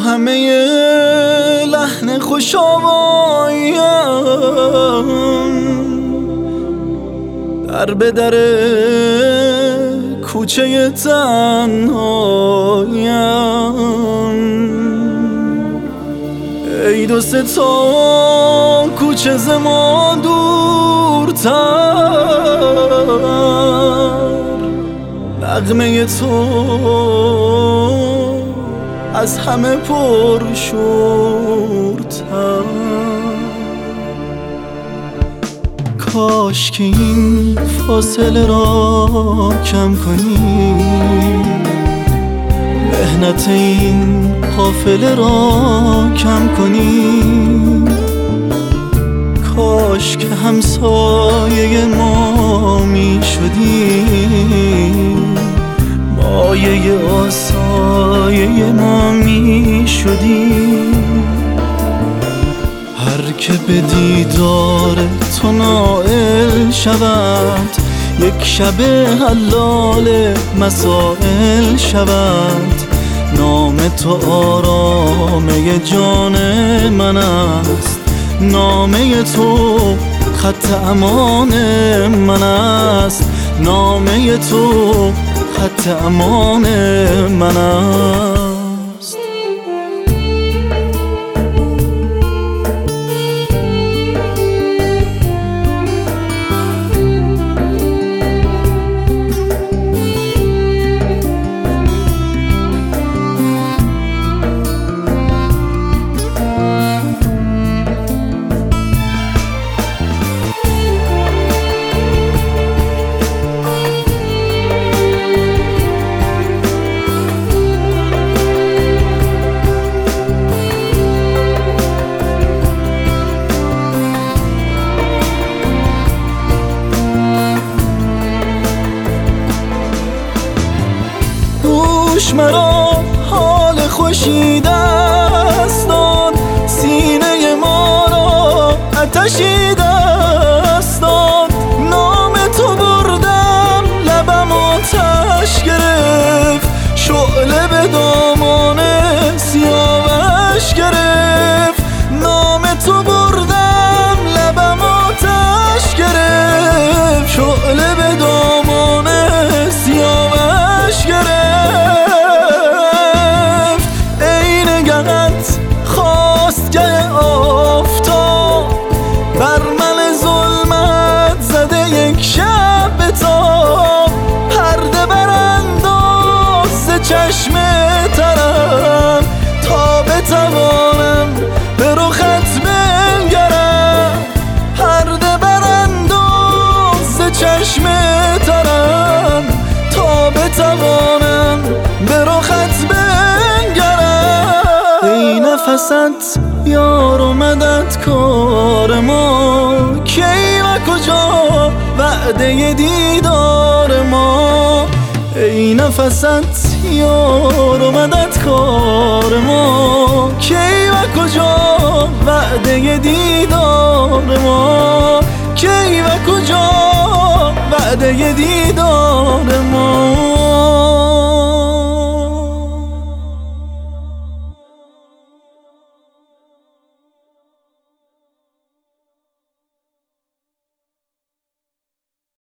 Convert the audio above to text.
همه لحن خوش‌آواییم در به در کوچه تنهایم. ای دو سه تا کوچه ز ما دورتر، نغمه تو از همه پرشورتر. کاش که این فاصله را کم کنی، محنت این قافله را کم کنی. کاش که همسایه ما می شدی، مایه آسایه ما می شدی. هر که به دیدار تو نائل شود، یک شب حلال مسائل شود. نام تو آرامه جان من است، نامه تو خط امان من است، نامه تو خط امان من است. دوش مرا حال خوشی دست داد، سینه ما را آتشی دست داد. نام تو بردم لبم آتش گرفت، شعله به دامان سیاوش گرفت. نام تو بردم لبم آتش گرفت، شعله به دامان سیاوش گرفت. خواستگه آفتاب بر من ظلمت زده، یک شب بتاب. پرده برانداز ز چشم ترم، تا بتوانم به رخت بنگرم. پرده برانداز ز چشم ترم، تا بتوانم به رخت بنگرم. ای نفست یار و مددکار ما، کی و کجا وعده دیدار ما. ای نفست یار و مددکار ما، کی و کجا وعده دیدار ما. کی و کجا وعده دیدار